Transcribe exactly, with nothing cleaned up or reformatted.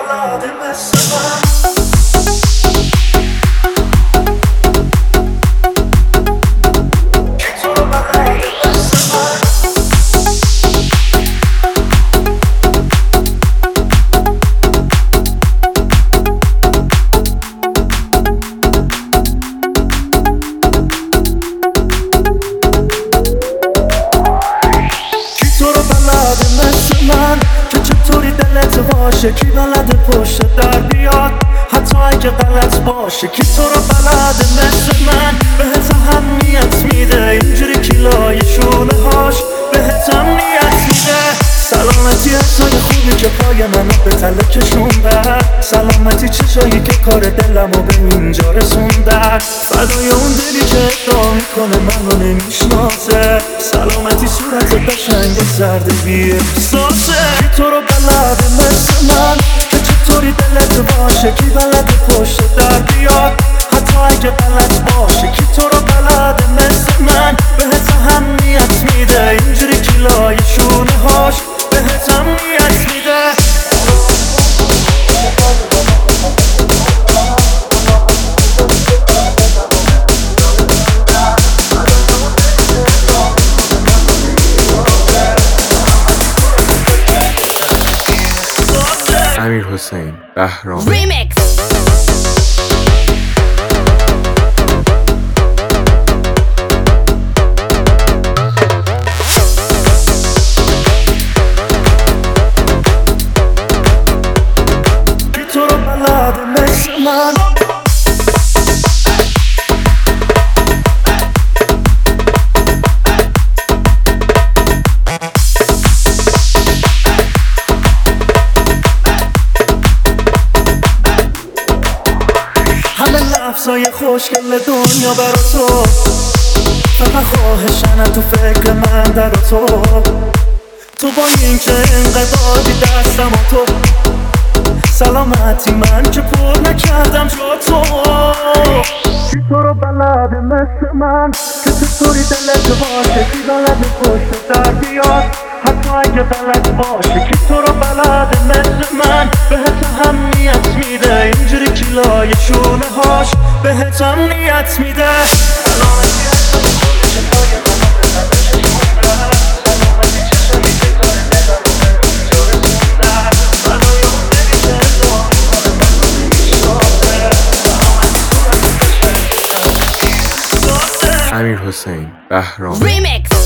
بلده مثل من کی تو رو بلده مثل من کی تو رو بلده مثل من که چطوری دلت باشه کی بلده پشت در بیاد حتی اگه غلط باشه کی تو رو بلده مثل من بهت اهمیت میده اینجوری کیلای شونه هاش بهت امنیت میده سلامتی حسای خوبی که پای منو به تله کشوندن سلامتی چشایی که کار دلمو به اینجا رسوندن فدای اون دلی که ادعا میکنه منو نمیشناسه سلامتی صورت قشنگ زرد بی احساسه کی تو رو بلده مثل من که چطوری دلت باشه کی بلده پشت در بیاد حتی اگه غلط باشه کی تو رو بلده مثل من بهت اهمیت میده اینجوری کیلای شونه هاش بهت امنیت میده امیرحسین بهرام Remix. کی تو رو بلده مثل من همه لفظای خوشگل دنیا برا تو فقط خواهشنه تو فکر من در تو تو با این که انقدادی دستم و تو سلامتی من که پر نکردم جا تو کی تو رو بلده مثل من که چطوری دلت باشه کی بلده پشت در بیاد حتی اگه غلط باشه کی تو رو بلده مثل من بهت اهمیت میده اینجوری کیلای شونه هاش بهت امنیت میده امیرحسین بهرام Remix.